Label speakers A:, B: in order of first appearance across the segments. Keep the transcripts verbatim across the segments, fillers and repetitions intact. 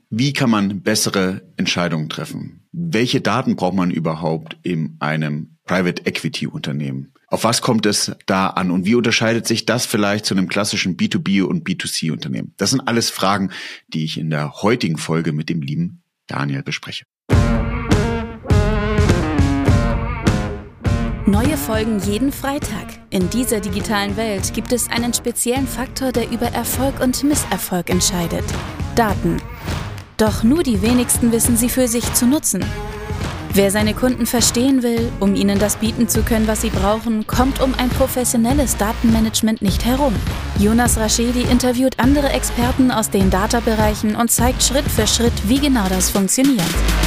A: Wie kann man bessere Entscheidungen treffen? Welche Daten braucht man überhaupt in einem Private Equity Unternehmen? Auf was kommt es da an und wie unterscheidet sich das vielleicht zu einem klassischen B zwei B und B zwei C Unternehmen? Das sind alles Fragen, die ich in der heutigen Folge mit dem lieben Daniel bespreche.
B: Neue Folgen jeden Freitag. In dieser digitalen Welt gibt es einen speziellen Faktor, der über Erfolg und Misserfolg entscheidet: Daten. Doch nur die wenigsten wissen sie für sich zu nutzen. Wer seine Kunden verstehen will, um ihnen das bieten zu können, was sie brauchen, kommt um ein professionelles Datenmanagement nicht herum. Jonas Raschedi interviewt andere Experten aus den Data-Bereichen und zeigt Schritt für Schritt, wie genau das funktioniert.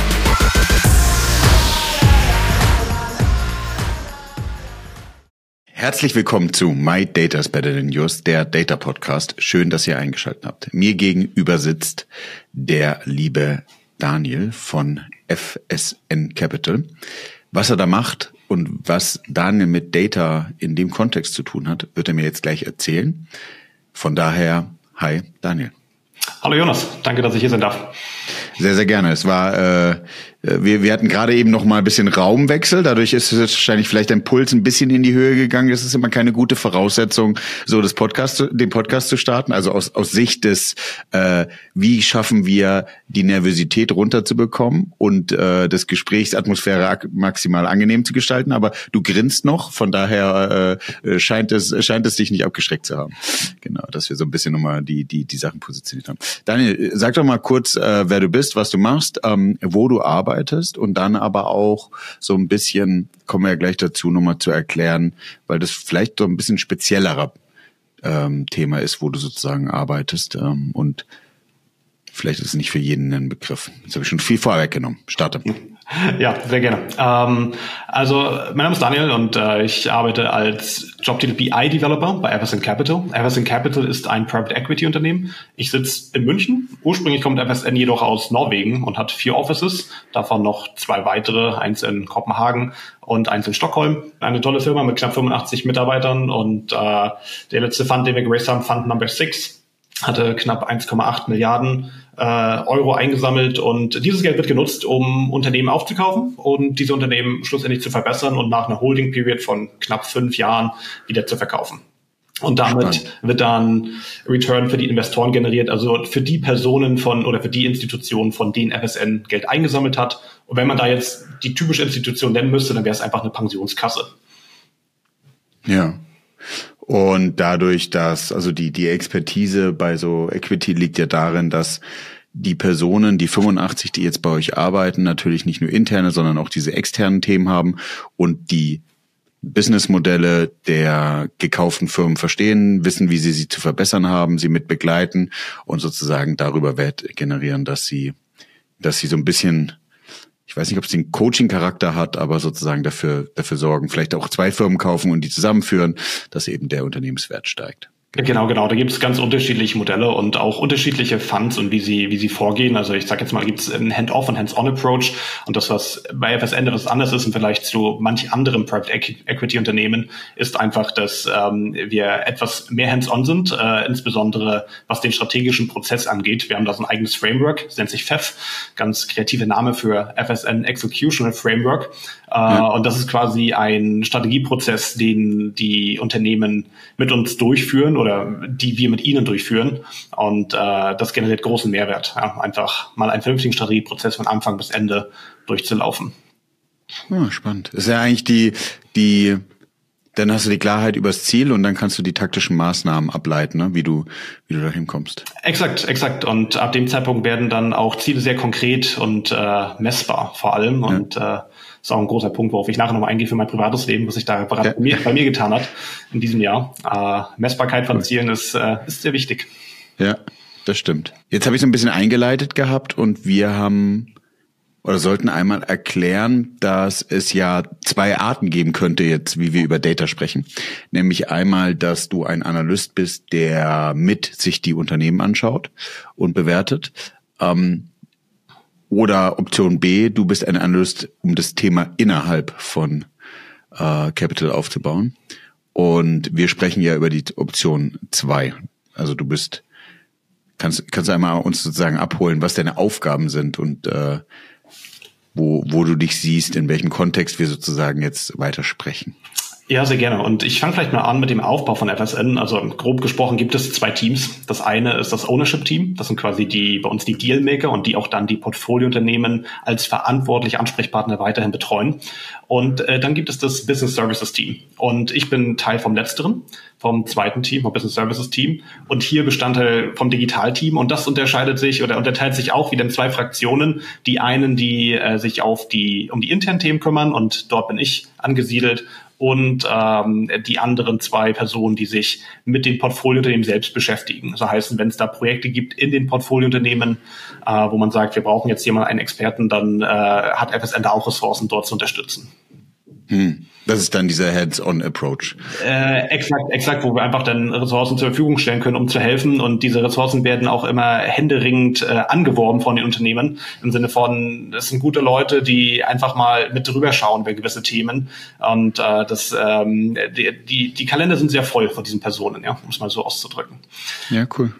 A: Herzlich willkommen zu My Data is Better Than Yours, der Data Podcast. Schön, dass ihr eingeschaltet habt. Mir gegenüber sitzt der liebe Daniel von F S N Capital. Was er da macht und was Daniel mit Data in dem Kontext zu tun hat, wird er mir jetzt gleich erzählen. Von daher, hi Daniel.
C: Hallo Jonas, danke, dass ich hier sein darf.
A: Sehr, sehr gerne. Es war, äh, wir, wir hatten gerade eben noch mal ein bisschen Raumwechsel. Dadurch ist es wahrscheinlich vielleicht dein Puls ein bisschen in die Höhe gegangen. Das ist immer keine gute Voraussetzung, so das Podcast, den Podcast zu starten. Also aus, aus Sicht des, äh, wie schaffen wir die Nervosität runterzubekommen und äh, das Gesprächsatmosphäre ak- maximal angenehm zu gestalten. Aber du grinst noch, von daher äh, scheint es, scheint es dich nicht abgeschreckt zu haben. Genau, dass wir so ein bisschen nochmal die, die, die Sachen positioniert haben. Daniel, sag doch mal kurz, äh, wer du bist, was du machst, ähm, wo du arbeitest und dann aber auch so ein bisschen, kommen wir ja gleich dazu, nochmal zu erklären, weil das vielleicht so ein bisschen speziellerer ähm, Thema ist, wo du sozusagen arbeitest ähm, und vielleicht ist es nicht für jeden ein Begriff. Jetzt habe ich schon viel vorweggenommen. Starte.
C: Ja, sehr gerne. Ähm, also mein Name ist Daniel und äh, ich arbeite als Jobtitel B I Developer bei F S N Capital. F S N Capital ist ein Private Equity Unternehmen. Ich sitze in München. Ursprünglich kommt F S N jedoch aus Norwegen und hat vier Offices, davon noch zwei weitere, eins in Kopenhagen und eins in Stockholm. Eine tolle Firma mit knapp fünfundachtzig Mitarbeitern und äh, der letzte Fund, den wir geraced haben, Fund Number six, hatte knapp eins Komma acht Milliarden äh, Euro eingesammelt und dieses Geld wird genutzt, um Unternehmen aufzukaufen und diese Unternehmen schlussendlich zu verbessern und nach einer Holding Period von knapp fünf Jahren wieder zu verkaufen. Und damit Spannend. Wird dann Return für die Investoren generiert, also für die Personen von oder für die Institutionen, von denen F S N Geld eingesammelt hat. Und wenn man da jetzt die typische Institution nennen müsste, dann wäre es einfach eine Pensionskasse.
A: Ja. Und dadurch, dass, also die, die Expertise bei so Equity liegt ja darin, dass die Personen, die fünfundachtzig, die jetzt bei euch arbeiten, natürlich nicht nur interne, sondern auch diese externen Themen haben und die Businessmodelle der gekauften Firmen verstehen, wissen, wie sie sie zu verbessern haben, sie mit begleiten und sozusagen darüber Wert generieren, dass sie, dass sie so ein bisschen, ich weiß nicht, ob es den Coaching-Charakter hat, aber sozusagen dafür, dafür sorgen, vielleicht auch zwei Firmen kaufen und die zusammenführen, dass eben der Unternehmenswert steigt.
C: Genau, genau. Da gibt es ganz unterschiedliche Modelle und auch unterschiedliche Funds und wie sie wie sie vorgehen. Also ich sage jetzt mal, gibt es einen Hand-off und Hands-on-Approach und das, was bei F S N etwas anders ist und vielleicht zu manch anderen Private Equity-Unternehmen, ist einfach, dass ähm, wir etwas mehr Hands-on sind, äh, insbesondere was den strategischen Prozess angeht. Wir haben da so ein eigenes Framework, das nennt sich F E F, ganz kreative Name für F S N Executional Framework. Äh, ja. Und das ist quasi ein Strategieprozess, den die Unternehmen mit uns durchführen oder die wir mit ihnen durchführen. Und äh, das generiert großen Mehrwert. Ja, einfach mal einen vernünftigen Strategieprozess von Anfang bis Ende durchzulaufen.
A: Ja, spannend. Das ist ja eigentlich die, die, dann hast du die Klarheit übers Ziel und dann kannst du die taktischen Maßnahmen ableiten, ne? wie du, wie du da hinkommst.
C: Exakt, exakt. Und ab dem Zeitpunkt werden dann auch Ziele sehr konkret und äh, messbar vor allem. Und ja. äh, Das ist auch ein großer Punkt, worauf ich nachher nochmal eingehe für mein privates Leben, was sich da ja. bei, mir, bei mir getan hat in diesem Jahr. Äh, Messbarkeit von Zielen ist, äh, ist sehr wichtig.
A: Ja, das stimmt. Jetzt habe ich so ein bisschen eingeleitet gehabt und wir haben oder sollten einmal erklären, dass es ja zwei Arten geben könnte jetzt, wie wir über Data sprechen. Nämlich einmal, dass du ein Analyst bist, der mit sich die Unternehmen anschaut und bewertet. Ähm, Oder Option B, du bist ein Analyst, um das Thema innerhalb von äh, Capital aufzubauen. Und wir sprechen ja über die Option zwei. Also du bist Kannst, kannst du einmal uns sozusagen abholen, was deine Aufgaben sind und äh, wo, wo du dich siehst, in welchem Kontext wir sozusagen jetzt weitersprechen?
C: Ja, sehr gerne. Und ich fange vielleicht mal an mit dem Aufbau von F S N. Also grob gesprochen gibt es zwei Teams. Das eine ist das Ownership-Team. Das sind quasi die bei uns die Dealmaker und die auch dann die Portfoliounternehmen als verantwortliche Ansprechpartner weiterhin betreuen. Und äh, dann gibt es das Business Services Team. Und ich bin Teil vom letzteren, vom zweiten Team, vom Business Services Team. Und hier Bestandteil vom Digital-Team. Und das unterscheidet sich oder unterteilt sich auch wieder in zwei Fraktionen. Die einen, die äh, sich auf die um die internen Themen kümmern. Und dort bin ich angesiedelt. Und ähm, die anderen zwei Personen, die sich mit den Portfoliounternehmen selbst beschäftigen. So heißt, wenn es da Projekte gibt in den Portfoliounternehmen, äh, wo man sagt, wir brauchen jetzt jemanden, einen Experten, dann äh, hat F S N da auch Ressourcen, dort zu unterstützen.
A: Hm. Das ist dann dieser Hands-on-Approach.
C: Äh, exakt, exakt, wo wir einfach dann Ressourcen zur Verfügung stellen können, um zu helfen. Und diese Ressourcen werden auch immer händeringend äh, angeworben von den Unternehmen. Im Sinne von, das sind gute Leute, die einfach mal mit drüber schauen über gewisse Themen. Und äh, das, ähm, die, die, die Kalender sind sehr voll von diesen Personen, ja, um es mal so auszudrücken.
A: Ja, cool.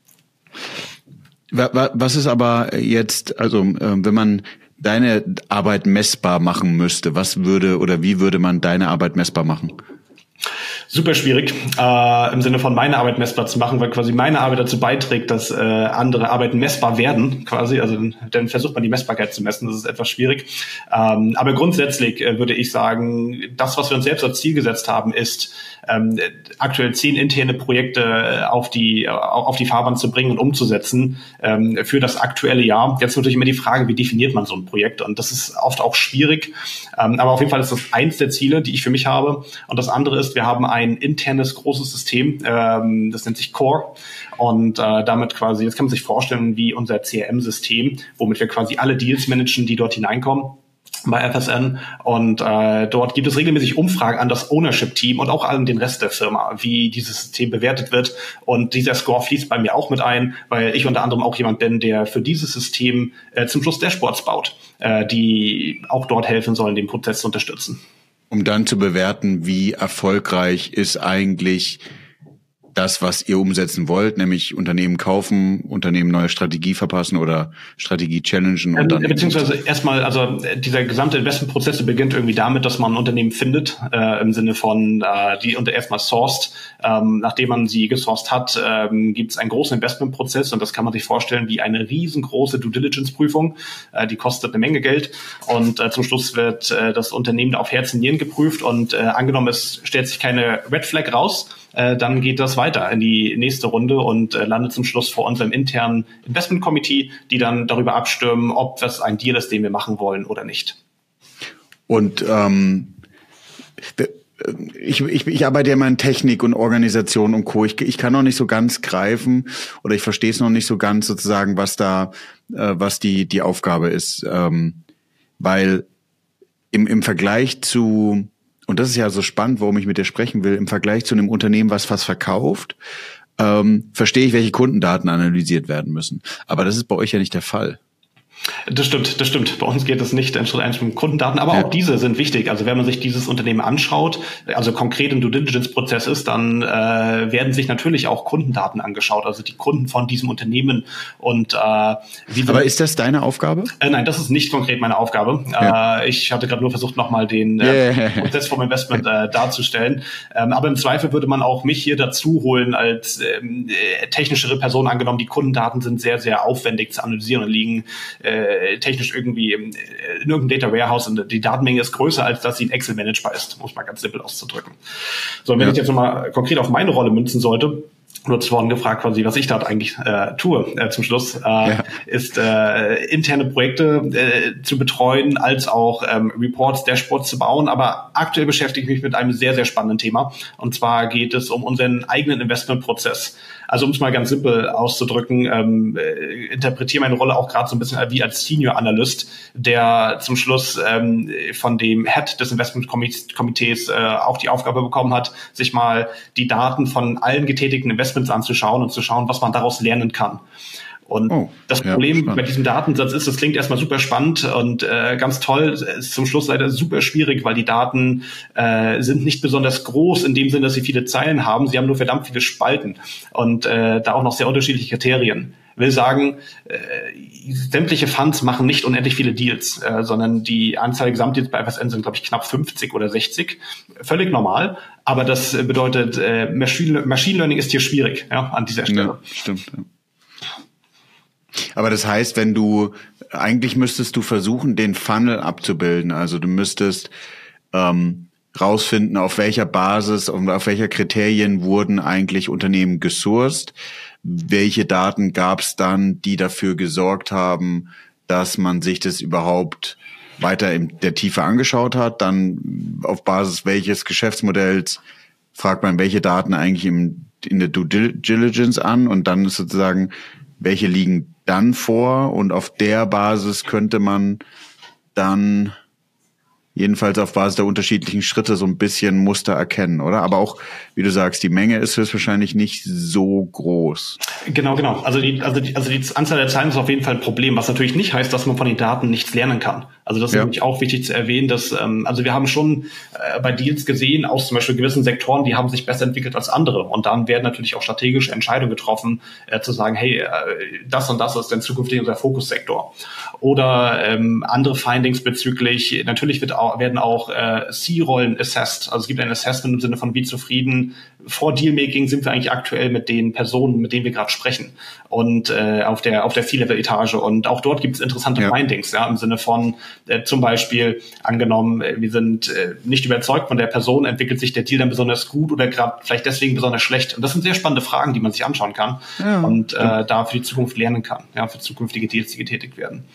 A: Was ist aber jetzt, also wenn man deine Arbeit messbar machen müsste, was würde oder wie würde man deine Arbeit messbar machen?
C: Super schwierig, äh, im Sinne von meine Arbeit messbar zu machen, weil quasi meine Arbeit dazu beiträgt, dass äh, andere Arbeiten messbar werden, quasi. Also dann versucht man die Messbarkeit zu messen, das ist etwas schwierig. Ähm, aber grundsätzlich äh, würde ich sagen, das, was wir uns selbst als Ziel gesetzt haben, ist, ähm, aktuell zehn interne Projekte auf die auf die Fahrbahn zu bringen und umzusetzen ähm, für das aktuelle Jahr. Jetzt natürlich immer die Frage, wie definiert man so ein Projekt? Und das ist oft auch schwierig. Ähm, aber auf jeden Fall ist das eins der Ziele, die ich für mich habe. Und das andere ist, wir haben ein internes großes System, ähm, das nennt sich Core. Und äh, damit quasi, jetzt kann man sich vorstellen, wie unser C R M-System, womit wir quasi alle Deals managen, die dort hineinkommen bei F S N. Und äh, dort gibt es regelmäßig Umfragen an das Ownership-Team und auch an den Rest der Firma, wie dieses System bewertet wird. Und dieser Score fließt bei mir auch mit ein, weil ich unter anderem auch jemand bin, der für dieses System äh, zum Schluss Dashboards baut, äh, die auch dort helfen sollen, den Prozess zu unterstützen.
A: Um dann zu bewerten, wie erfolgreich ist eigentlich das, was ihr umsetzen wollt, nämlich Unternehmen kaufen, Unternehmen neue Strategie verpassen oder Strategie challengen und dann...
C: Beziehungsweise erstmal, also dieser gesamte Investmentprozess beginnt irgendwie damit, dass man ein Unternehmen findet, äh, im Sinne von, äh, die unter erstmal sourced. Ähm, nachdem man sie gesourced hat, ähm, gibt es einen großen Investmentprozess und das kann man sich vorstellen wie eine riesengroße Due-Diligence-Prüfung. Äh, die kostet eine Menge Geld und äh, zum Schluss wird äh, das Unternehmen auf Herz und Nieren geprüft und äh, angenommen, es stellt sich keine Red Flag raus, äh, dann geht das weiter in die nächste Runde und äh, landet zum Schluss vor unserem internen Investment Committee, die dann darüber abstimmen, ob das ein Deal ist, den wir machen wollen oder nicht.
A: Und ähm, ich, ich, ich arbeite ja immer in Technik und Organisation und Co. Ich, ich kann noch nicht so ganz greifen oder ich verstehe es noch nicht so ganz sozusagen, was da, äh, was die die Aufgabe ist, ähm, weil im im Vergleich zu und das ist ja so spannend, warum ich mit dir sprechen will, im Vergleich zu einem Unternehmen, was was verkauft, ähm, verstehe ich, welche Kundendaten analysiert werden müssen. Aber das ist bei euch ja nicht der Fall.
C: Das stimmt, das stimmt. Bei uns geht es nicht in Schritt eins um Kundendaten, aber ja. Auch diese sind wichtig. Also wenn man sich dieses Unternehmen anschaut, also konkret im Due Diligence-Prozess ist, dann äh, werden sich natürlich auch Kundendaten angeschaut, also die Kunden von diesem Unternehmen. Und äh, wie
A: aber ist das deine Aufgabe?
C: Äh, nein, das ist nicht konkret meine Aufgabe. Ja. Äh, ich hatte gerade nur versucht, nochmal den äh, yeah. Prozess vom Investment äh, darzustellen. Ähm, aber im Zweifel würde man auch mich hier dazu holen als ähm, äh, technischere Person. Angenommen, die Kundendaten sind sehr, sehr aufwendig zu analysieren und liegen äh, technisch irgendwie in irgendeinem Data Warehouse und die Datenmenge ist größer, als dass sie in Excel managebar ist, muss man ganz simpel auszudrücken. So, und wenn ja. ich jetzt nochmal konkret auf meine Rolle münzen sollte, du hast vorhin gefragt, quasi, was ich dort eigentlich äh, tue äh, zum Schluss, äh, ja. ist äh, interne Projekte äh, zu betreuen, als auch ähm, Reports, Dashboards zu bauen. Aber aktuell beschäftige ich mich mit einem sehr, sehr spannenden Thema. Und zwar geht es um unseren eigenen Investmentprozess. Also um es mal ganz simpel auszudrücken, ähm, äh, interpretiere meine Rolle auch gerade so ein bisschen wie als Senior Analyst, der zum Schluss ähm, von dem Head des Investmentkomitees äh, auch die Aufgabe bekommen hat, sich mal die Daten von allen getätigten Investments anzuschauen und zu schauen, was man daraus lernen kann. Und oh, das Problem ja, bei diesem Datensatz ist, das klingt erstmal super spannend und äh, ganz toll, ist zum Schluss leider super schwierig, weil die Daten äh, sind nicht besonders groß in dem Sinne, dass sie viele Zeilen haben. Sie haben nur verdammt viele Spalten und äh, da auch noch sehr unterschiedliche Kriterien. Will sagen, äh, sämtliche Funds machen nicht unendlich viele Deals, äh, sondern die Anzahl der Gesamtdeals bei F S N sind, glaube ich, knapp fünfzig oder sechzig. Völlig normal, aber das bedeutet, äh, Machine, Machine Learning ist hier schwierig, ja, an dieser Stelle.
A: Ja, stimmt, ja. Aber das heißt, wenn du, eigentlich müsstest du versuchen, den Funnel abzubilden. Also du müsstest ähm, rausfinden, auf welcher Basis und auf welcher Kriterien wurden eigentlich Unternehmen gesourced. Welche Daten gab es dann, die dafür gesorgt haben, dass man sich das überhaupt weiter in der Tiefe angeschaut hat. Dann auf Basis welches Geschäftsmodells fragt man, welche Daten eigentlich im, in der Due Diligence an, und dann ist sozusagen, welche liegen dann vor, und auf der Basis könnte man dann jedenfalls auf Basis der unterschiedlichen Schritte so ein bisschen Muster erkennen, oder? Aber auch, wie du sagst, die Menge ist höchstwahrscheinlich nicht so groß.
C: Genau, genau. Also die, also die, also die Anzahl der Zeilen ist auf jeden Fall ein Problem, was natürlich nicht heißt, dass man von den Daten nichts lernen kann. Also das ist ja nämlich auch wichtig zu erwähnen, dass, ähm, also wir haben schon äh, bei Deals gesehen, aus zum Beispiel gewissen Sektoren, die haben sich besser entwickelt als andere. Und dann werden natürlich auch strategische Entscheidungen getroffen, äh, zu sagen, hey, äh, das und das ist dann zukünftig unser Fokussektor. Oder ähm, andere Findings bezüglich, natürlich wird auch, werden auch äh, C-Rollen assessed. Also es gibt ein Assessment im Sinne von, wie zufrieden vor Dealmaking sind wir eigentlich aktuell mit den Personen, mit denen wir gerade sprechen, und äh, auf der auf der C-Level-Etage. Und auch dort gibt es interessante ja. Findings, ja, im Sinne von äh, zum Beispiel angenommen, äh, wir sind äh, nicht überzeugt von der Person, entwickelt sich der Deal dann besonders gut oder gerade vielleicht deswegen besonders schlecht. Und das sind sehr spannende Fragen, die man sich anschauen kann ja. und äh, da für die Zukunft lernen kann, ja, für zukünftige Deals, die getätigt werden.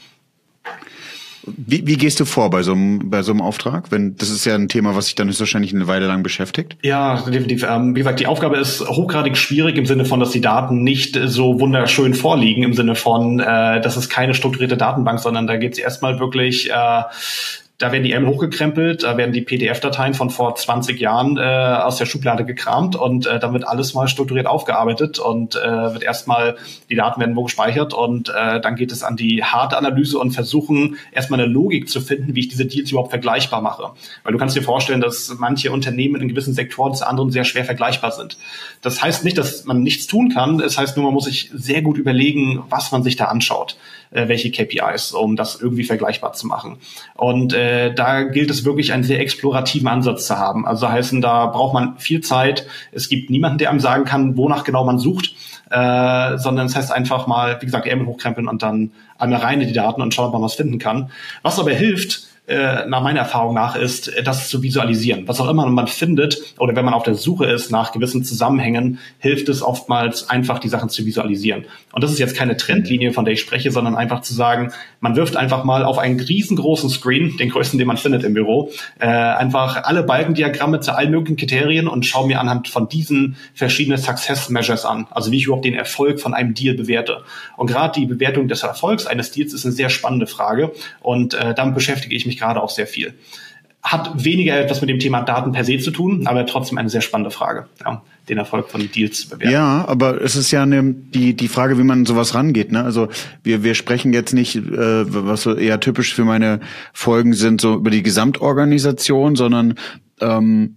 A: Wie, wie gehst du vor bei so einem bei so einem Auftrag? Wenn das ist ja ein Thema, was sich dann höchstwahrscheinlich eine Weile lang beschäftigt.
C: Ja, definitiv. Ähm, wie gesagt, die Aufgabe ist hochgradig schwierig im Sinne von, dass die Daten nicht so wunderschön vorliegen, im Sinne von, äh, das ist keine strukturierte Datenbank, sondern da geht es erstmal wirklich, äh, da werden die M hochgekrempelt, da werden die P D F-Dateien von vor zwanzig Jahren äh, aus der Schublade gekramt, und äh, dann wird alles mal strukturiert aufgearbeitet und äh, wird erstmal, die Daten werden wo gespeichert, und äh, dann geht es an die harte Analyse und versuchen erstmal eine Logik zu finden, wie ich diese Deals überhaupt vergleichbar mache. Weil du kannst dir vorstellen, dass manche Unternehmen in gewissen Sektoren zu anderen sehr schwer vergleichbar sind. Das heißt nicht, dass man nichts tun kann, es heißt nur, man muss sich sehr gut überlegen, was man sich da anschaut, äh, welche K P Is, um das irgendwie vergleichbar zu machen. Und äh, da gilt es wirklich, einen sehr explorativen Ansatz zu haben. Also heißen, da braucht man viel Zeit. Es gibt niemanden, der einem sagen kann, wonach genau man sucht, äh, sondern es heißt einfach mal, wie gesagt, Ärmel hochkrempeln und dann einmal rein in die Daten und schauen, ob man was finden kann. Was aber hilft, nach meiner Erfahrung nach, ist, das zu visualisieren. Was auch immer man findet, oder wenn man auf der Suche ist nach gewissen Zusammenhängen, hilft es oftmals einfach, die Sachen zu visualisieren. Und das ist jetzt keine Trendlinie, von der ich spreche, sondern einfach zu sagen, man wirft einfach mal auf einen riesengroßen Screen, den größten, den man findet im Büro, äh, einfach alle Balkendiagramme zu allen möglichen Kriterien und schaue mir anhand von diesen verschiedene Success Measures an. Also wie ich überhaupt den Erfolg von einem Deal bewerte. Und gerade die Bewertung des Erfolgs eines Deals ist eine sehr spannende Frage, und äh, damit beschäftige ich mich gerade auch sehr viel. Hat weniger etwas mit dem Thema Daten per se zu tun, aber trotzdem eine sehr spannende Frage, ja, den Erfolg von Deals zu bewerten.
A: Ja, aber es ist ja eine, die die Frage, wie man sowas rangeht. Ne? Also wir wir sprechen jetzt nicht, äh, was so eher typisch für meine Folgen sind, so über die Gesamtorganisation, sondern ähm,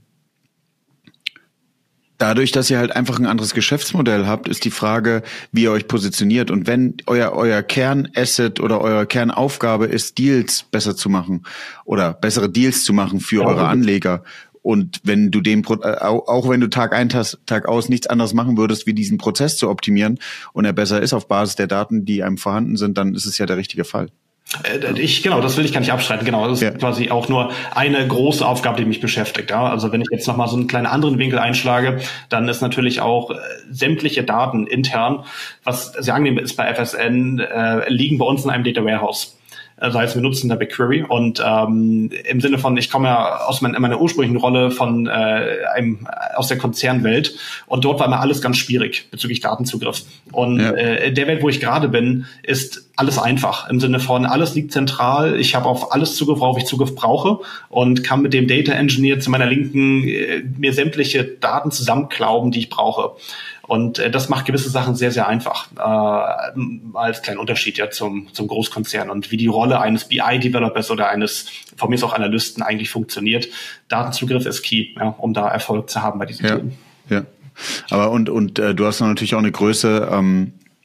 A: dadurch, dass ihr halt einfach ein anderes Geschäftsmodell habt, ist die Frage, wie ihr euch positioniert. Und wenn euer euer Kernasset oder eure Kernaufgabe ist, Deals besser zu machen oder bessere Deals zu machen für ja, eure Anleger, und wenn du den, auch wenn du Tag ein, Tag aus nichts anderes machen würdest, wie diesen Prozess zu optimieren, und er besser ist auf Basis der Daten, die einem vorhanden sind, dann ist es ja der richtige Fall.
C: Ich, genau, das will ich gar nicht abstreiten. Genau, das ist ja quasi auch nur eine große Aufgabe, die mich beschäftigt. Ja? Also wenn ich jetzt nochmal so einen kleinen anderen Winkel einschlage, dann ist natürlich auch äh, sämtliche Daten intern, was sehr angenehm ist bei F S N, äh, liegen bei uns in einem Data Warehouse. Das heißt, wir nutzen da BigQuery, und ähm, im Sinne von, ich komme ja aus mein, meiner ursprünglichen Rolle von äh, einem aus der Konzernwelt, und dort war immer alles ganz schwierig bezüglich Datenzugriff. Und ja. äh, der Welt, wo ich gerade bin, ist alles einfach. Im Sinne von, alles liegt zentral, ich habe auf alles Zugriff, worauf ich Zugriff brauche, und kann mit dem Data Engineer zu meiner Linken äh, mir sämtliche Daten zusammenklauben, die ich brauche. Und äh, das macht gewisse Sachen sehr, sehr einfach, äh, als kleinen Unterschied ja zum, zum Großkonzern, und wie die Rolle eines B I-Developers oder eines, von mir ist auch Analysten, eigentlich funktioniert. Datenzugriff ist key, ja, um da Erfolg zu haben bei diesen
A: ja,
C: Themen.
A: Ja, aber und und äh, du hast natürlich auch eine Größe, ähm,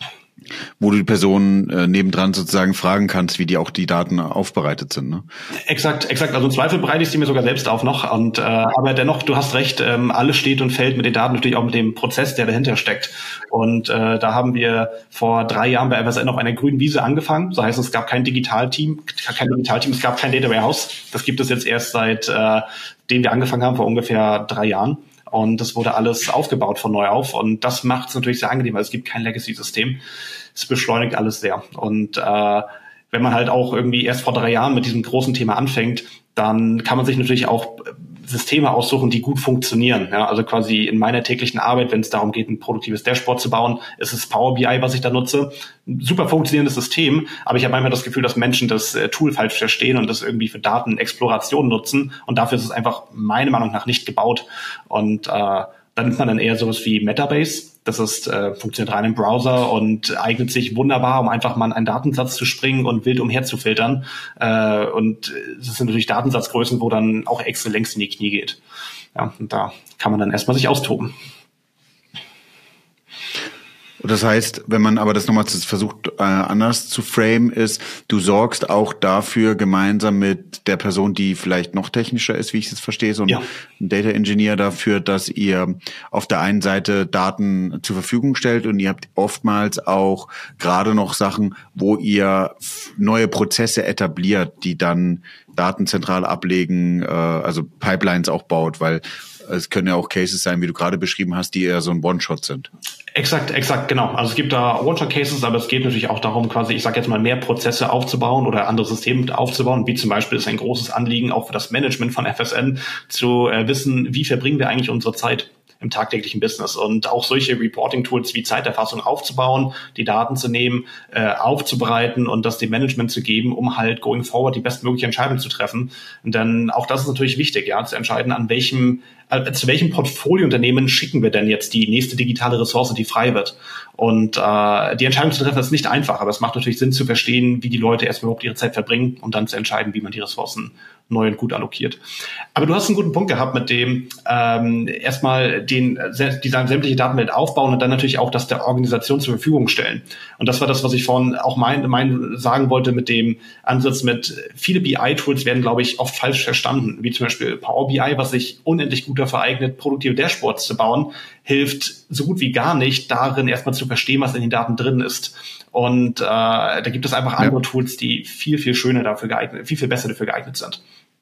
A: Wo du die Personen äh, nebendran sozusagen fragen kannst, wie die auch die Daten aufbereitet sind, ne?
C: Exakt, exakt. Also im Zweifel bereite ich sie mir sogar selbst auf noch. Und äh, aber dennoch, du hast recht, ähm, alles steht und fällt mit den Daten, natürlich auch mit dem Prozess, der dahinter steckt. Und äh, da haben wir vor drei Jahren bei F S N auf einer grünen Wiese angefangen. Das heißt, es gab kein Digitalteam, kein Digitalteam, es gab kein Data Warehouse. Das gibt es jetzt erst seit äh, dem wir angefangen haben, vor ungefähr drei Jahren. Und das wurde alles aufgebaut von neu auf. Und das macht es natürlich sehr angenehm, weil es gibt kein Legacy-System. Es beschleunigt alles sehr. Und äh, wenn man halt auch irgendwie erst vor drei Jahren mit diesem großen Thema anfängt, dann kann man sich natürlich auch Systeme aussuchen, die gut funktionieren. Ja, also quasi in meiner täglichen Arbeit, wenn es darum geht, ein produktives Dashboard zu bauen, ist es Power B I, was ich da nutze. Ein super funktionierendes System, aber ich habe manchmal das Gefühl, dass Menschen das äh, Tool falsch verstehen und das irgendwie für Datenexploration nutzen. Und dafür ist es einfach meiner Meinung nach nicht gebaut. Und äh, dann nimmt man dann eher sowas wie Metabase. Das ist, äh, funktioniert rein im Browser und eignet sich wunderbar, um einfach mal in einen Datensatz zu springen und wild umherzufiltern. Äh, und das sind natürlich Datensatzgrößen, wo dann auch Excel längst in die Knie geht. Ja, und da kann man dann erstmal sich austoben.
A: Das heißt, wenn man aber das nochmal versucht äh, anders zu frame, ist, du sorgst auch dafür gemeinsam mit der Person, die vielleicht noch technischer ist, wie ich es verstehe, so ein ja. Data Engineer dafür, dass ihr auf der einen Seite Daten zur Verfügung stellt und ihr habt oftmals auch gerade noch Sachen, wo ihr neue Prozesse etabliert, die dann Daten zentral ablegen, äh, also Pipelines auch baut, weil es können ja auch Cases sein, wie du gerade beschrieben hast, die eher so ein One-Shot sind.
C: Exakt, exakt, genau. Also es gibt da One-Shot-Cases, aber es geht natürlich auch darum, quasi, ich sage jetzt mal, mehr Prozesse aufzubauen oder andere Systeme aufzubauen. Wie zum Beispiel ist ein großes Anliegen auch für das Management von F S N zu äh, wissen, wie verbringen wir eigentlich unsere Zeit im tagtäglichen Business und auch solche Reporting-Tools wie Zeiterfassung aufzubauen, die Daten zu nehmen, äh, aufzubereiten und das dem Management zu geben, um halt going forward die bestmögliche Entscheidung zu treffen. Und dann auch das ist natürlich wichtig, ja, zu entscheiden, an welchem äh, zu welchem Portfoliounternehmen schicken wir denn jetzt die nächste digitale Ressource, die frei wird. Und äh, die Entscheidung zu treffen ist nicht einfach, aber es macht natürlich Sinn zu verstehen, wie die Leute erstmal überhaupt ihre Zeit verbringen, um dann zu entscheiden, wie man die Ressourcen neu und gut allokiert. Aber du hast einen guten Punkt gehabt mit dem ähm, erstmal den die sämtliche Datenwelt aufbauen und dann natürlich auch das der Organisation zur Verfügung stellen. Und das war das, was ich vorhin auch mein, mein sagen wollte mit dem Ansatz mit viele B I-Tools werden, glaube ich, oft falsch verstanden, wie zum Beispiel Power B I, was sich unendlich gut dafür eignet, produktive Dashboards zu bauen, hilft so gut wie gar nicht darin, erstmal zu verstehen, was in den Daten drin ist. Und äh, da gibt es einfach andere ja. Tools, die viel, viel schöner dafür geeignet, viel, viel besser dafür geeignet sind.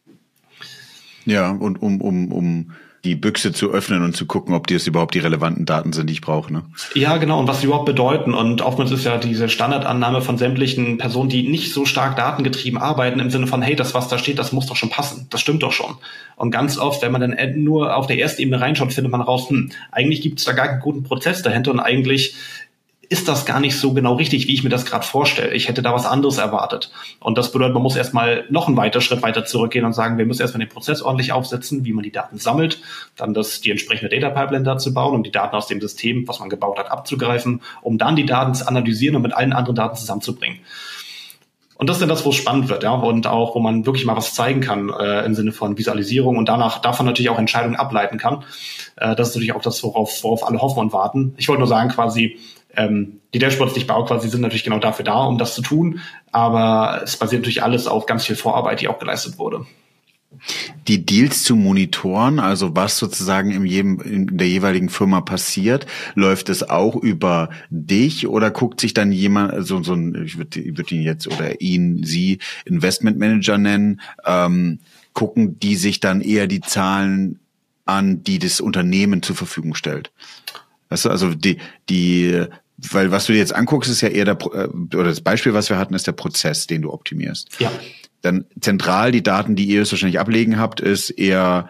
A: Ja, und um, um, um die Büchse zu öffnen und zu gucken, ob das überhaupt die relevanten Daten sind, die ich brauche, ne?
C: Ja, genau, und was sie überhaupt bedeuten. Und oftmals ist ja diese Standardannahme von sämtlichen Personen, die nicht so stark datengetrieben arbeiten, im Sinne von, hey, das, was da steht, das muss doch schon passen. Das stimmt doch schon. Und ganz oft, wenn man dann nur auf der ersten Ebene reinschaut, findet man raus, hm, eigentlich gibt es da gar keinen guten Prozess dahinter und eigentlich ist das gar nicht so genau richtig, wie ich mir das gerade vorstelle. Ich hätte da was anderes erwartet. Und das bedeutet, man muss erstmal noch einen weiteren Schritt weiter zurückgehen und sagen, wir müssen erstmal den Prozess ordentlich aufsetzen, wie man die Daten sammelt, dann das, die entsprechende Data Pipeline dazu bauen, um die Daten aus dem System, was man gebaut hat, abzugreifen, um dann die Daten zu analysieren und mit allen anderen Daten zusammenzubringen. Und das ist dann das, wo es spannend wird, ja, und auch, wo man wirklich mal was zeigen kann, äh, im Sinne von Visualisierung und danach davon natürlich auch Entscheidungen ableiten kann. Äh, das ist natürlich auch das, worauf, worauf alle hoffen und warten. Ich wollte nur sagen, quasi, ähm, die Dashboards, die ich baue, quasi sind natürlich genau dafür da, um das zu tun, aber es basiert natürlich alles auf ganz viel Vorarbeit, die auch geleistet wurde.
A: Die Deals zu monitoren, also was sozusagen in, jedem, in der jeweiligen Firma passiert, läuft es auch über dich oder guckt sich dann jemand, so, so ein, ich würde ich würd ihn jetzt oder ihn, sie Investment Manager nennen, ähm, gucken die sich dann eher die Zahlen an, die das Unternehmen zur Verfügung stellt? Weißt du, also die, die, weil was du dir jetzt anguckst, ist ja eher der, oder das Beispiel, was wir hatten, ist der Prozess, den du optimierst.
C: Ja.
A: Dann zentral die Daten, die ihr jetzt wahrscheinlich ablegen habt, ist eher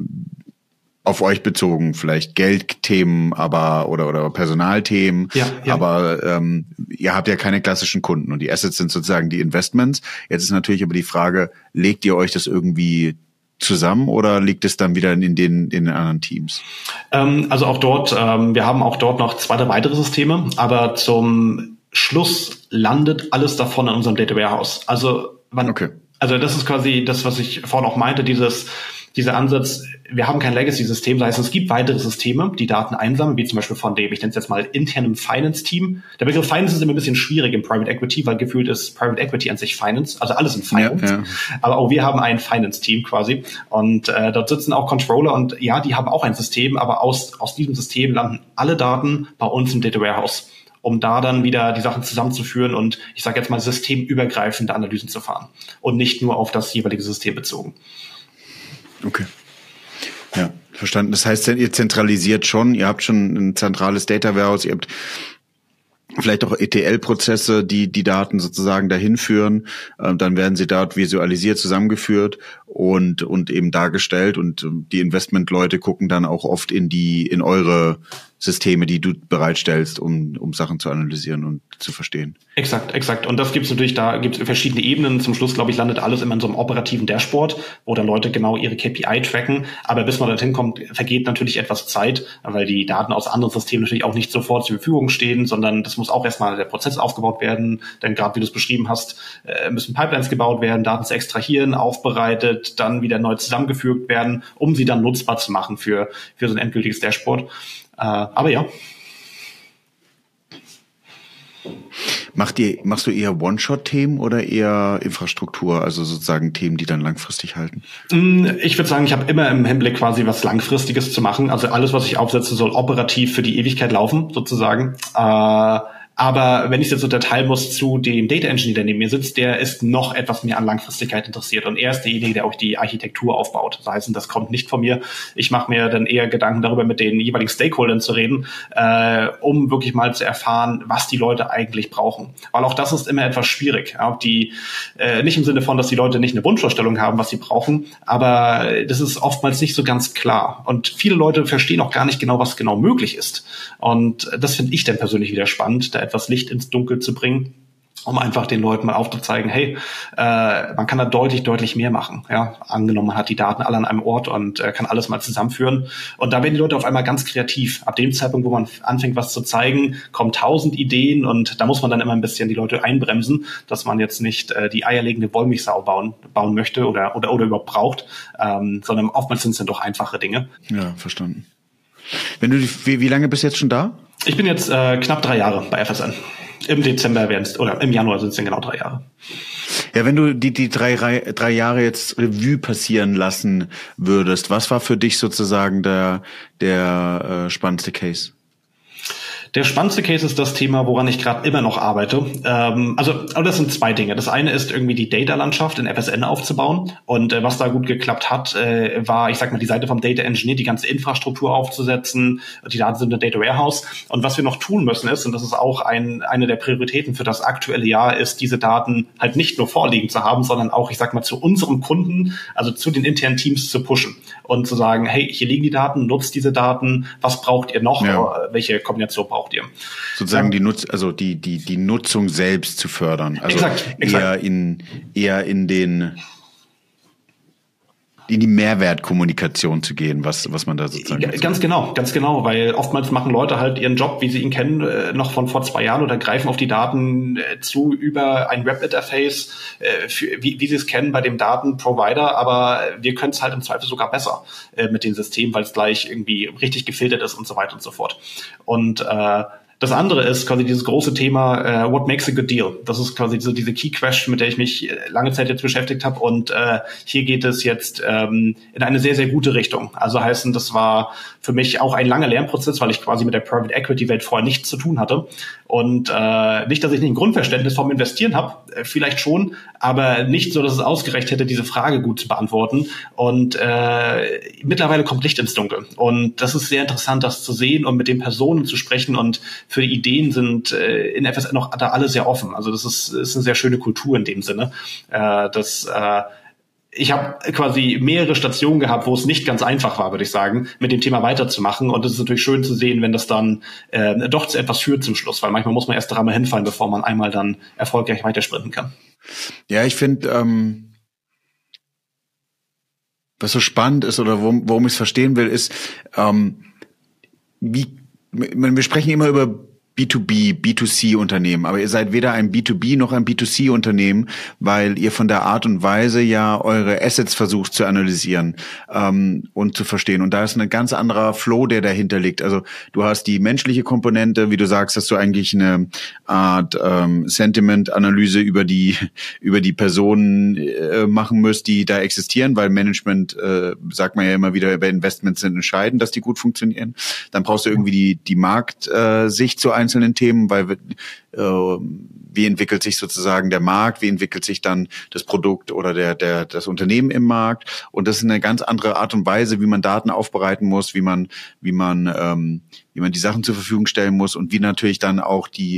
A: auf euch bezogen, vielleicht Geldthemen, aber oder oder Personalthemen.
C: Ja, ja.
A: Aber ähm, ihr habt ja keine klassischen Kunden und die Assets sind sozusagen die Investments. Jetzt ist natürlich aber die Frage: Legt ihr euch das irgendwie zusammen oder liegt es dann wieder in den in den anderen Teams?
C: Ähm, also auch dort, ähm, wir haben auch dort noch zwei, drei weitere Systeme, aber zum Schluss landet alles davon in unserem Data Warehouse. Also man,
A: okay.
C: Also das ist quasi das, was ich vorhin auch meinte, dieses dieser Ansatz, wir haben kein Legacy-System, das heißt, es gibt weitere Systeme, die Daten einsammeln, wie zum Beispiel von dem, ich nenne es jetzt mal internem Finance-Team. Der Begriff Finance ist immer ein bisschen schwierig im Private Equity, weil gefühlt ist Private Equity an sich Finance, also alles in Finance. Ja, ja. Aber auch wir haben ein Finance-Team quasi und äh, dort sitzen auch Controller und ja, die haben auch ein System, aber aus, aus diesem System landen alle Daten bei uns im Data Warehouse, um da dann wieder die Sachen zusammenzuführen und ich sage jetzt mal systemübergreifende Analysen zu fahren und nicht nur auf das jeweilige System bezogen.
A: Okay. Ja, verstanden. Das heißt, ihr zentralisiert schon, ihr habt schon ein zentrales Data Warehouse, ihr habt vielleicht auch E T L-Prozesse, die die Daten sozusagen dahin führen. Ähm, dann werden sie dort visualisiert, zusammengeführt und und eben dargestellt. Und die Investmentleute gucken dann auch oft in die in eure Systeme, die du bereitstellst, um um Sachen zu analysieren und zu verstehen.
C: Exakt, exakt. Und das gibt's natürlich, da gibt's verschiedene Ebenen. Zum Schluss, glaube ich, landet alles immer in so einem operativen Dashboard, wo dann Leute genau ihre K P I tracken. Aber bis man dorthin kommt, vergeht natürlich etwas Zeit, weil die Daten aus anderen Systemen natürlich auch nicht sofort zur Verfügung stehen, sondern das muss auch erstmal der Prozess aufgebaut werden. Denn gerade wie du es beschrieben hast, müssen Pipelines gebaut werden, Daten zu extrahieren, aufbereitet, dann wieder neu zusammengefügt werden, um sie dann nutzbar zu machen für, für so ein endgültiges Dashboard. Äh, aber ja.
A: Macht ihr, machst du eher One-Shot-Themen oder eher Infrastruktur, also sozusagen Themen, die dann langfristig halten?
C: Ich würde sagen, ich habe immer im Hinblick quasi was Langfristiges zu machen. Also alles, was ich aufsetze, soll operativ für die Ewigkeit laufen, sozusagen. Äh, Aber wenn ich es jetzt unterteilen muss zu dem Data Engineer, der neben mir sitzt, der ist noch etwas mehr an Langfristigkeit interessiert. Und er ist derjenige, der auch die Architektur aufbaut. Das heißt, das kommt nicht von mir. Ich mache mir dann eher Gedanken darüber, mit den jeweiligen Stakeholdern zu reden, äh, um wirklich mal zu erfahren, was die Leute eigentlich brauchen. Weil auch das ist immer etwas schwierig. Ja, die, äh, nicht im Sinne von, dass die Leute nicht eine Wunschvorstellung haben, was sie brauchen, aber das ist oftmals nicht so ganz klar. Und viele Leute verstehen auch gar nicht genau, was genau möglich ist. Und das finde ich dann persönlich wieder spannend, da etwas Licht ins Dunkel zu bringen, um einfach den Leuten mal aufzuzeigen, hey, äh, man kann da deutlich, deutlich mehr machen. Ja, angenommen, man hat die Daten alle an einem Ort und äh, kann alles mal zusammenführen. Und da werden die Leute auf einmal ganz kreativ. Ab dem Zeitpunkt, wo man anfängt, was zu zeigen, kommen tausend Ideen und da muss man dann immer ein bisschen die Leute einbremsen, dass man jetzt nicht äh, die eierlegende Wollmilchsau bauen, bauen möchte oder, oder, oder überhaupt braucht, ähm, sondern oftmals sind es dann doch einfache Dinge.
A: Ja, verstanden. Wenn du, wie, wie lange bist du jetzt schon da?
C: Ich bin jetzt äh, knapp drei Jahre bei F S N. Im Dezember werden es, oder im Januar sind es dann genau drei Jahre.
A: Ja, wenn du die, die drei, drei Jahre jetzt Revue passieren lassen würdest, was war für dich sozusagen der, der äh, spannendste Case?
C: Der spannendste Case ist das Thema, woran ich gerade immer noch arbeite. Ähm, also, also das sind zwei Dinge. Das eine ist irgendwie die Data-Landschaft in F S N aufzubauen. Und äh, was da gut geklappt hat, äh, war, ich sag mal, die Seite vom Data Engineer, die ganze Infrastruktur aufzusetzen. Die Daten sind im Data Warehouse. Und was wir noch tun müssen ist, und das ist auch ein, eine der Prioritäten für das aktuelle Jahr, ist, diese Daten halt nicht nur vorliegen zu haben, sondern auch, ich sag mal, zu unserem Kunden, also zu den internen Teams zu pushen und zu sagen, hey, hier liegen die Daten, nutzt diese Daten, was braucht ihr noch, ja. Welche Kombination braucht ihr?
A: Sozusagen die Nutz, also die die die Nutzung selbst zu fördern, also
C: exakt,
A: eher
C: exakt.
A: in eher in den in die Mehrwertkommunikation zu gehen, was was man da sozusagen
C: ja, ganz genau, ganz genau, weil oftmals machen Leute halt ihren Job, wie sie ihn kennen, äh, noch von vor zwei Jahren oder greifen auf die Daten äh, zu über ein Web-Interface, äh, für, wie, wie sie es kennen bei dem Datenprovider, aber wir können es halt im Zweifel sogar besser äh, mit dem System, weil es gleich irgendwie richtig gefiltert ist und so weiter und so fort. Und äh, das andere ist quasi dieses große Thema, uh, what makes a good deal? Das ist quasi so diese Key Question, mit der ich mich lange Zeit jetzt beschäftigt habe. Und äh, hier geht es jetzt ähm, in eine sehr, sehr gute Richtung. Also heißen, das war für mich auch ein langer Lernprozess, weil ich quasi mit der Private Equity Welt vorher nichts zu tun hatte. Und äh, nicht, dass ich nicht ein Grundverständnis vom Investieren habe, äh, vielleicht schon, aber nicht so, dass es ausgereicht hätte, diese Frage gut zu beantworten. Und äh, mittlerweile kommt Licht ins Dunkel. Und das ist sehr interessant, das zu sehen und mit den Personen zu sprechen. Und für die Ideen sind äh, in F S N noch da alle sehr offen. Also das ist, ist eine sehr schöne Kultur in dem Sinne. Äh, dass äh, ich habe quasi mehrere Stationen gehabt, wo es nicht ganz einfach war, würde ich sagen, mit dem Thema weiterzumachen. Und es ist natürlich schön zu sehen, wenn das dann äh, doch zu etwas führt zum Schluss, weil manchmal muss man erst dreimal hinfallen, bevor man einmal dann erfolgreich weitersprinten kann.
A: Ja, ich finde, ähm, was so spannend ist oder worum, worum ich es verstehen will, ist, ähm, wie wir sprechen immer über B zwei B, B zwei C Unternehmen, aber ihr seid weder ein B zwei B noch ein B zwei C Unternehmen, weil ihr von der Art und Weise ja eure Assets versucht zu analysieren ähm, und zu verstehen. Und da ist ein ganz anderer Flow, der dahinter liegt. Also du hast die menschliche Komponente, wie du sagst, dass du eigentlich eine Art ähm, Sentiment-Analyse über die über die Personen äh, machen müsst, die da existieren, weil Management, äh, sagt man ja immer wieder, über Investments sind entscheidend, dass die gut funktionieren. Dann brauchst du irgendwie die die Marktsicht äh, zu einzelnen Themen, weil äh, wie entwickelt sich sozusagen der Markt, wie entwickelt sich dann das Produkt oder der der das Unternehmen im Markt, und das ist eine ganz andere Art und Weise, wie man Daten aufbereiten muss, wie man wie man ähm, wie man die Sachen zur Verfügung stellen muss und wie natürlich dann auch die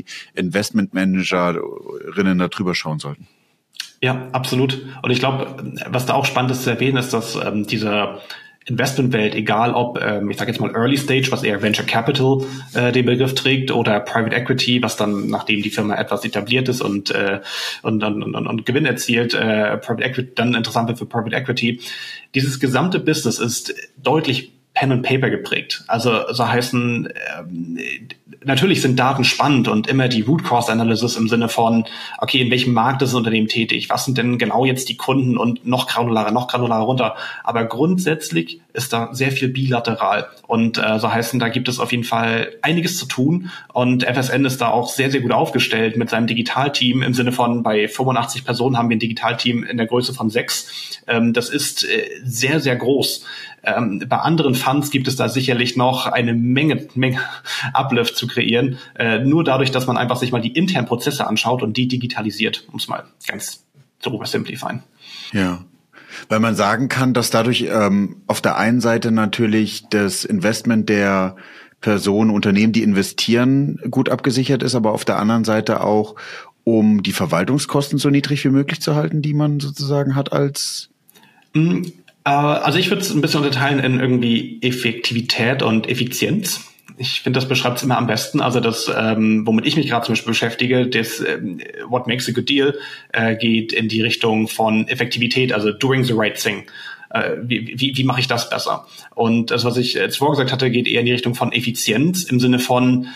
A: Investmentmanagerinnen da drüber schauen sollten.
C: Ja, absolut. Und ich glaube, was da auch spannend ist zu erwähnen, ist, dass ähm, diese Investmentwelt, egal ob, ähm, ich sage jetzt mal Early Stage, was eher Venture Capital äh, den Begriff trägt, oder Private Equity, was dann, nachdem die Firma etwas etabliert ist und äh, und, und, und, und Gewinn erzielt, äh, Private Equity dann interessant wird für Private Equity. Dieses gesamte Business ist deutlich Pen and Paper geprägt. Also so heißen, ähm, natürlich sind Daten spannend und immer die Root Cause Analysis im Sinne von, okay, in welchem Markt ist das Unternehmen tätig? Was sind denn genau jetzt die Kunden und noch granularer, noch granularer runter? Aber grundsätzlich ist da sehr viel bilateral. Und äh, so heißen, da gibt es auf jeden Fall einiges zu tun. Und F S N ist da auch sehr, sehr gut aufgestellt mit seinem Digitalteam im Sinne von, bei fünfundachtzig Personen haben wir ein Digitalteam in der Größe von sechs. Ähm, das ist äh, sehr, sehr groß. Ähm, bei anderen Funds gibt es da sicherlich noch eine Menge, Menge Uplift zu kreieren, äh, nur dadurch, dass man einfach sich mal die internen Prozesse anschaut und die digitalisiert, um es mal ganz zu oversimplifieren.
A: Ja, weil man sagen kann, dass dadurch ähm, auf der einen Seite natürlich das Investment der Personen, Unternehmen, die investieren, gut abgesichert ist, aber auf der anderen Seite auch, um die Verwaltungskosten so niedrig wie möglich zu halten, die man sozusagen hat als...
C: Mm. Also ich würde es ein bisschen unterteilen in irgendwie Effektivität und Effizienz. Ich finde, das beschreibt es immer am besten. Also das, ähm, womit ich mich gerade zum Beispiel beschäftige, das ähm, What Makes a Good Deal äh, geht in die Richtung von Effektivität, also doing the right thing. Äh, wie wie, wie mache ich das besser? Und das, was ich jetzt vorgesagt hatte, geht eher in die Richtung von Effizienz im Sinne von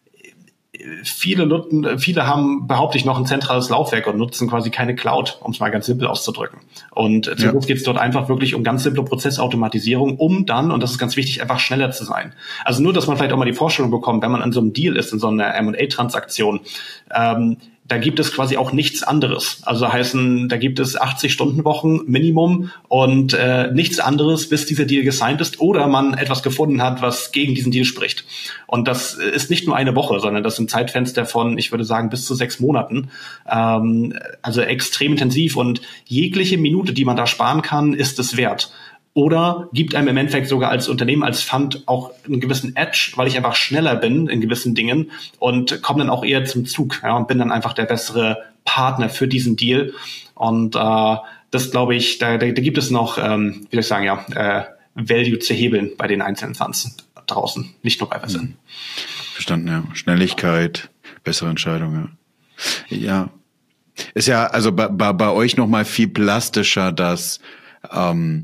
C: Viele, Nutten, viele haben, behaupte ich, noch ein zentrales Laufwerk und nutzen quasi keine Cloud, um es mal ganz simpel auszudrücken. Und zum Schluss geht es dort einfach wirklich um ganz simple Prozessautomatisierung, um dann, und das ist ganz wichtig, einfach schneller zu sein. Also nur, dass man vielleicht auch mal die Vorstellung bekommt, wenn man an so einem Deal ist, in so einer M und A-Transaktion, ähm, da gibt es quasi auch nichts anderes. Also heißen, da gibt es achtzig-Stunden-Wochen Minimum und äh, nichts anderes, bis dieser Deal gesigned ist oder man etwas gefunden hat, was gegen diesen Deal spricht. Und das ist nicht nur eine Woche, sondern das sind Zeitfenster von, ich würde sagen, bis zu sechs Monaten. Ähm, also extrem intensiv, und jegliche Minute, die man da sparen kann, ist es wert. Oder gibt einem im Endeffekt sogar als Unternehmen, als Fund auch einen gewissen Edge, weil ich einfach schneller bin in gewissen Dingen und komme dann auch eher zum Zug, ja, und bin dann einfach der bessere Partner für diesen Deal. Und äh, das glaube ich, da, da, da gibt es noch, ähm, wie soll ich sagen, ja, äh, Value zu hebeln bei den einzelnen Funds draußen, nicht nur bei F S N.
A: Verstanden, ja. Schnelligkeit, bessere Entscheidungen. Ja. ja. Ist ja also bei, bei, bei euch nochmal viel plastischer, dass ähm,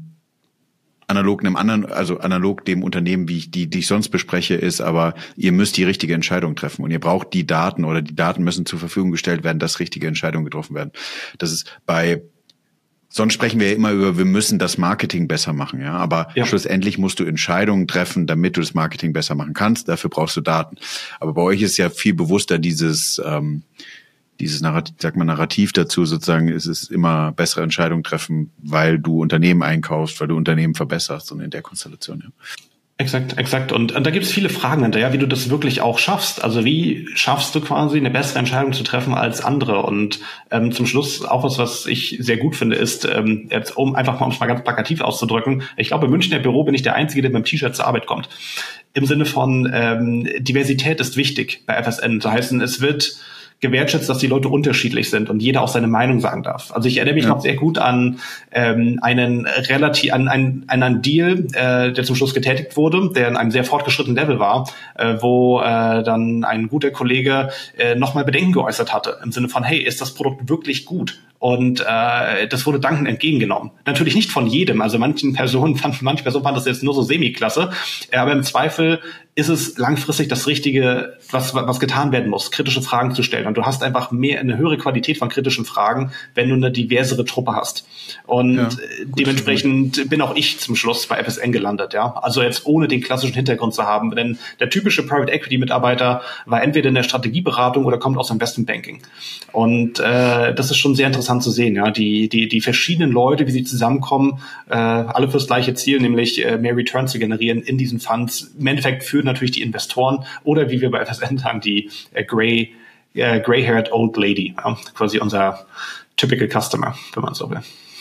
A: analog einem anderen, also analog dem Unternehmen, wie ich die, die ich sonst bespreche, ist, aber ihr müsst die richtige Entscheidung treffen und ihr braucht die Daten oder die Daten müssen zur Verfügung gestellt werden, dass richtige Entscheidungen getroffen werden. Das ist bei, sonst sprechen wir ja immer über, wir müssen das Marketing besser machen, ja, aber ja. Schlussendlich musst du Entscheidungen treffen, damit du das Marketing besser machen kannst, dafür brauchst du Daten. Aber bei euch ist ja viel bewusster dieses, ähm, dieses Narrativ, sag mal, Narrativ dazu sozusagen, ist es immer bessere Entscheidungen treffen, weil du Unternehmen einkaufst, weil du Unternehmen verbesserst, und in der Konstellation, ja.
C: Exakt, exakt. Und, und da gibt es viele Fragen hinterher, wie du das wirklich auch schaffst. Also wie schaffst du quasi eine bessere Entscheidung zu treffen als andere? Und ähm, zum Schluss auch was, was ich sehr gut finde, ist, ähm, jetzt um einfach mal, um es mal ganz plakativ auszudrücken, ich glaube, im Münchner Büro bin ich der Einzige, der mit dem T-Shirt zur Arbeit kommt. Im Sinne von ähm, Diversität ist wichtig bei F S N. Das heißt, es wird gewertschätzt, dass die Leute unterschiedlich sind und jeder auch seine Meinung sagen darf. Also ich erinnere mich ja. noch sehr gut an ähm, einen relativ an einen, an einen Deal, äh, der zum Schluss getätigt wurde, der in einem sehr fortgeschrittenen Level war, äh, wo äh, dann ein guter Kollege äh, nochmal Bedenken geäußert hatte im Sinne von, hey, ist das Produkt wirklich gut? Und äh, das wurde dankend entgegengenommen. Natürlich nicht von jedem. Also manchen Personen fanden, manche Personen fanden das jetzt nur so semi-klasse. Aber im Zweifel ist es langfristig das Richtige, was, was getan werden muss, kritische Fragen zu stellen. Und du hast einfach mehr, eine höhere Qualität von kritischen Fragen, wenn du eine diversere Truppe hast. Und ja, dementsprechend bin auch ich zum Schluss bei F S N gelandet, ja. Also jetzt ohne den klassischen Hintergrund zu haben. Denn der typische Private Equity Mitarbeiter war entweder in der Strategieberatung oder kommt aus Investment Banking. Und äh, das ist schon sehr interessant zu sehen, ja. Die, die, die verschiedenen Leute, wie sie zusammenkommen, äh, alle fürs gleiche Ziel, nämlich äh, mehr Return zu generieren in diesen Funds. Im Endeffekt führen natürlich die Investoren oder wie wir bei F S N sagen, die äh, Grey, äh, Grey-haired Old Lady, ja, quasi unser typical Customer, wenn man so will.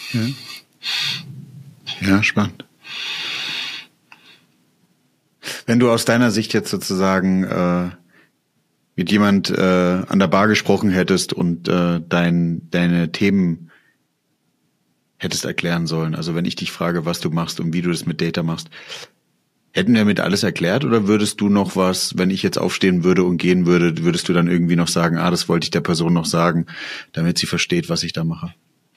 A: Ja, ja, spannend. Wenn du aus deiner Sicht jetzt sozusagen äh, mit jemand äh, an der Bar gesprochen hättest und äh, dein, deine Themen hättest erklären sollen, also wenn ich dich frage, was du machst und wie du das mit Data machst, hätten wir damit alles erklärt oder würdest du noch was, wenn ich jetzt aufstehen würde und gehen würde, würdest du dann irgendwie noch sagen, ah, das wollte ich der Person noch sagen, damit sie versteht, was ich da mache?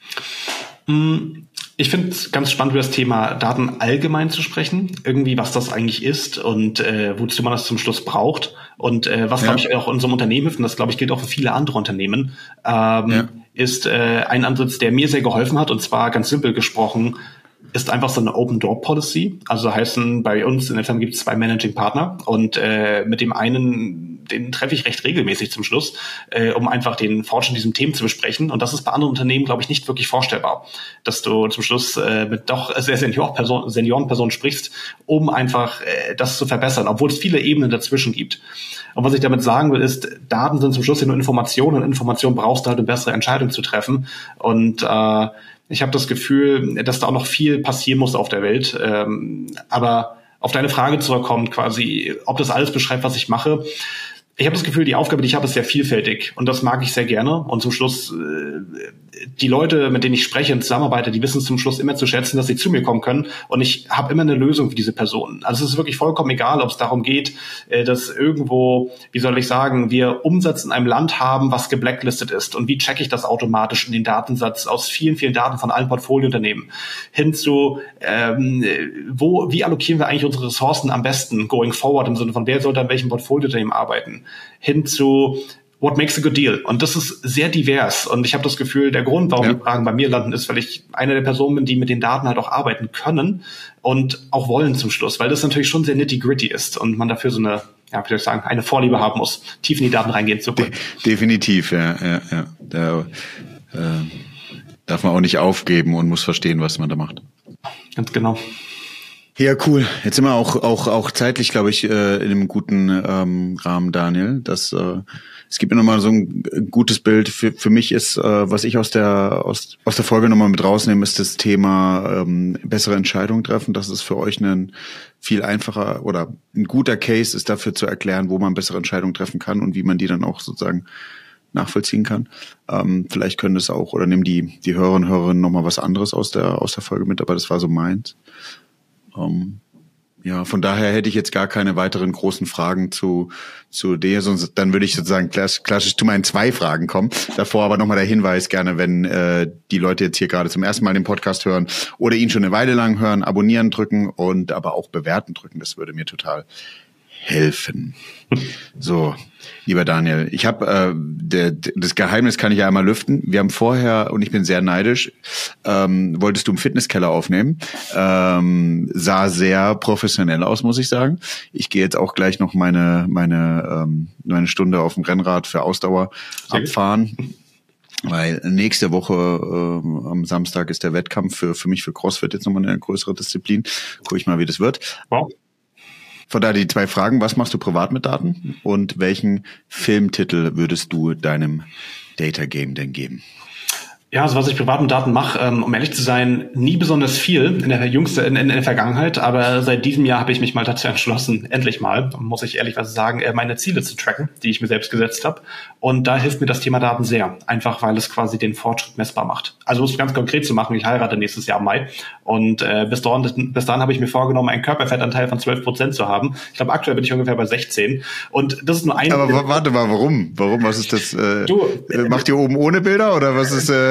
C: Ich finde es ganz spannend, über das Thema Daten allgemein zu sprechen, irgendwie was das eigentlich ist und äh, wozu man das zum Schluss braucht und äh, was, ja. glaube ich, auch unserem Unternehmen hilft, und das, glaube ich, gilt auch für viele andere Unternehmen, ähm, ja. ist äh, ein Ansatz, der mir sehr geholfen hat, und zwar ganz simpel gesprochen, ist einfach so eine Open-Door-Policy. Also heißen, bei uns in der Firma gibt es zwei Managing-Partner und äh, mit dem einen, den treffe ich recht regelmäßig zum Schluss, äh, um einfach den Fortschritt in diesem Themen zu besprechen. Und das ist bei anderen Unternehmen, glaube ich, nicht wirklich vorstellbar, dass du zum Schluss äh, mit doch sehr Senioren-Personen Senioren sprichst, um einfach äh, das zu verbessern, obwohl es viele Ebenen dazwischen gibt. Und was ich damit sagen will, ist, Daten sind zum Schluss ja nur Informationen, und Informationen brauchst du halt, um bessere Entscheidungen zu treffen. Und äh, ich habe das Gefühl, dass da auch noch viel passieren muss auf der Welt. Ähm, aber auf deine Frage zurückkommt, quasi, ob das alles beschreibt, was ich mache. Ich habe das Gefühl, die Aufgabe, die ich habe, ist sehr vielfältig. Und das mag ich sehr gerne. Und zum Schluss, äh, die Leute, mit denen ich spreche und zusammenarbeite, die wissen zum Schluss immer zu schätzen, dass sie zu mir kommen können. Und ich habe immer eine Lösung für diese Personen. Also es ist wirklich vollkommen egal, ob es darum geht, äh, dass irgendwo, wie soll ich sagen, wir Umsatz in einem Land haben, was geblacklistet ist. Und wie checke ich das automatisch in den Datensatz aus vielen, vielen Daten von allen Portfoliounternehmen hin zu, ähm, wo, wie allokieren wir eigentlich unsere Ressourcen am besten going forward, im Sinne von, wer sollte an welchem Portfoliounternehmen arbeiten, hin zu what makes a good deal. Und das ist sehr divers. Und ich habe das Gefühl, der Grund, warum ja. die Fragen bei mir landen, ist, weil ich eine der Personen bin, die mit den Daten halt auch arbeiten können und auch wollen zum Schluss, weil das natürlich schon sehr nitty-gritty ist und man dafür so eine, ja, wie soll ich sagen, eine Vorliebe haben muss, tief in die Daten reingehen zu können.
A: De- definitiv, ja, ja, ja. Da äh, darf man auch nicht aufgeben und muss verstehen, was man da macht.
C: Ganz genau.
A: Ja, cool. Jetzt sind wir auch auch auch zeitlich, glaube ich, äh, in einem guten ähm, Rahmen, Daniel. Das äh, es gibt mir nochmal so ein gutes Bild. Für für mich ist, äh, was ich aus der aus aus der Folge nochmal mit rausnehme, ist das Thema ähm, bessere Entscheidungen treffen. Das ist für euch ein viel einfacher oder ein guter Case ist dafür zu erklären, wo man bessere Entscheidungen treffen kann und wie man die dann auch sozusagen nachvollziehen kann. Ähm, vielleicht können das auch, oder nehmen die die Hörerinnen und Hörer nochmal was anderes aus der aus der Folge mit, aber das war so meins. Um, ja, von daher hätte ich jetzt gar keine weiteren großen Fragen zu zu dir, sonst dann würde ich sozusagen klassisch, klassisch zu meinen zwei Fragen kommen. Davor aber nochmal der Hinweis, gerne, wenn äh, die Leute jetzt hier gerade zum ersten Mal den Podcast hören oder ihn schon eine Weile lang hören, abonnieren drücken und aber auch bewerten drücken. Das würde mir total helfen. So, lieber Daniel, ich habe äh, der, das Geheimnis kann ich ja einmal lüften. Wir haben vorher, und ich bin sehr neidisch, ähm, wolltest du im Fitnesskeller aufnehmen. Ähm, sah sehr professionell aus, muss ich sagen. Ich gehe jetzt auch gleich noch meine meine ähm, meine Stunde auf dem Rennrad für Ausdauer sehr abfahren. Gut. Weil nächste Woche äh, am Samstag ist der Wettkampf für für mich für CrossFit jetzt nochmal eine größere Disziplin. Guck ich mal, wie das wird. Wow. Von daher die zwei Fragen. Was machst du privat mit Daten? Und welchen Filmtitel würdest du deinem Data Game denn geben?
C: Ja, also was ich privat mit Daten mache, ähm, um ehrlich zu sein, nie besonders viel in der jüngsten, in, in der Vergangenheit, aber seit diesem Jahr habe ich mich mal dazu entschlossen, endlich mal, muss ich ehrlicherweise sagen, meine Ziele zu tracken, die ich mir selbst gesetzt habe. Und da hilft mir das Thema Daten sehr, einfach weil es quasi den Fortschritt messbar macht. Also um es ganz konkret zu machen, ich heirate nächstes Jahr im Mai und äh, bis dahin, bis dahin habe ich mir vorgenommen, einen Körperfettanteil von zwölf Prozent zu haben. Ich glaube, aktuell bin ich ungefähr bei sechzehn und das ist nur ein...
A: Aber w- warte mal, warum? Warum? Was ist das? Äh, du, äh, macht ihr oben ohne Bilder oder was ist... Äh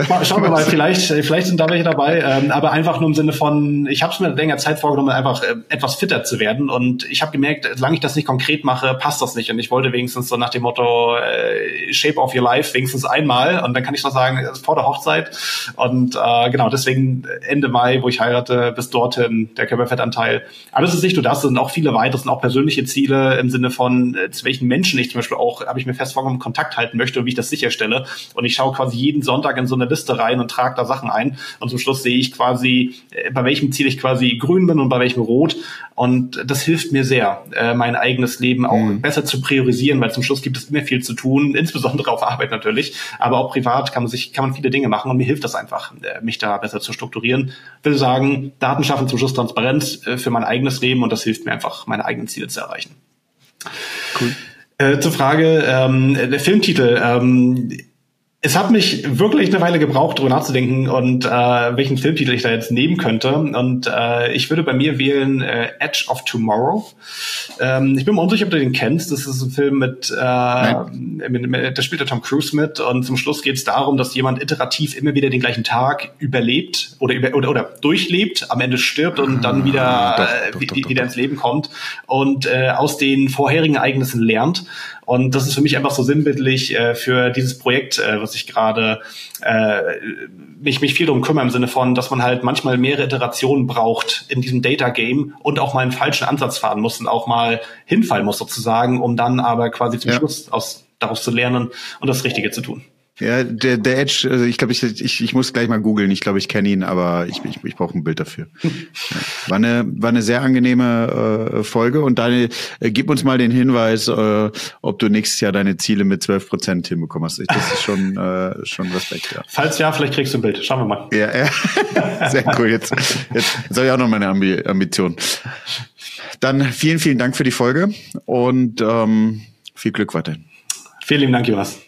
C: Schauen wir mal, vielleicht, vielleicht sind da welche dabei, ähm, aber einfach nur im Sinne von, ich habe es mir länger Zeit vorgenommen, einfach äh, etwas fitter zu werden und ich habe gemerkt, solange ich das nicht konkret mache, passt das nicht und ich wollte wenigstens so nach dem Motto äh, Shape of your life wenigstens einmal und dann kann ich noch sagen, vor der Hochzeit und äh, genau, deswegen Ende Mai, wo ich heirate, bis dorthin der Körperfettanteil. Aber das ist nicht nur das, es sind auch viele weitere, es sind auch persönliche Ziele im Sinne von, äh, zu welchen Menschen ich zum Beispiel auch, habe ich mir fest vorgenommen, Kontakt halten möchte und wie ich das sicherstelle und ich schaue quasi jeden Sonntag in so eine Liste rein und trage da Sachen ein und zum Schluss sehe ich quasi, äh, bei welchem Ziel ich quasi grün bin und bei welchem rot und das hilft mir sehr, äh, mein eigenes Leben auch mhm. besser zu priorisieren, weil zum Schluss gibt es immer viel zu tun, insbesondere auf Arbeit natürlich, aber auch privat kann man sich, kann man viele Dinge machen und mir hilft das einfach, äh, mich da besser zu strukturieren. Ich will sagen, Daten schaffen zum Schluss Transparenz äh, für mein eigenes Leben und das hilft mir einfach, meine eigenen Ziele zu erreichen. Cool. Äh, zur Frage, ähm, der Filmtitel, ähm, es hat mich wirklich eine Weile gebraucht, darüber nachzudenken und äh, welchen Filmtitel ich da jetzt nehmen könnte. Und äh, ich würde bei mir wählen äh, Edge of Tomorrow. Ähm, ich bin mir unsicher, ob du den kennst. Das ist ein Film mit, äh, mit, mit da spielt der Tom Cruise mit. Und zum Schluss geht es darum, dass jemand iterativ immer wieder den gleichen Tag überlebt oder über, oder, oder durchlebt, am Ende stirbt und dann wieder
A: ah, doch,
C: äh,
A: doch,
C: wie,
A: doch, doch,
C: wieder
A: doch.
C: ins Leben kommt und äh, aus den vorherigen Ereignissen lernt. Und das ist für mich einfach so sinnbildlich äh, für dieses Projekt, äh, was ich gerade äh, mich, mich viel darum kümmere, im Sinne von, dass man halt manchmal mehrere Iterationen braucht in diesem Data Game und auch mal einen falschen Ansatz fahren muss und auch mal hinfallen muss sozusagen, um dann aber quasi zum
A: ja.
C: Schluss aus, daraus zu lernen und das Richtige zu tun.
A: Ja, der, der Edge, also ich glaube, ich, ich, ich muss gleich mal googeln. Ich glaube, ich kenne ihn, aber ich, ich, ich brauche ein Bild dafür. Ja. War eine, war eine sehr angenehme äh, Folge. Und Daniel, äh, gib uns mal den Hinweis, äh, ob du nächstes Jahr deine Ziele mit zwölf Prozent hinbekommen hast. Das ist schon, äh, schon Respekt, ja.
C: Falls ja, vielleicht kriegst du ein Bild. Schauen wir mal.
A: Ja, ja. Sehr cool. Jetzt, jetzt, jetzt habe ich auch noch meine Ambi- Ambition. Dann vielen, vielen Dank für die Folge und ähm, viel Glück weiterhin.
C: Vielen lieben Dank, Jonas.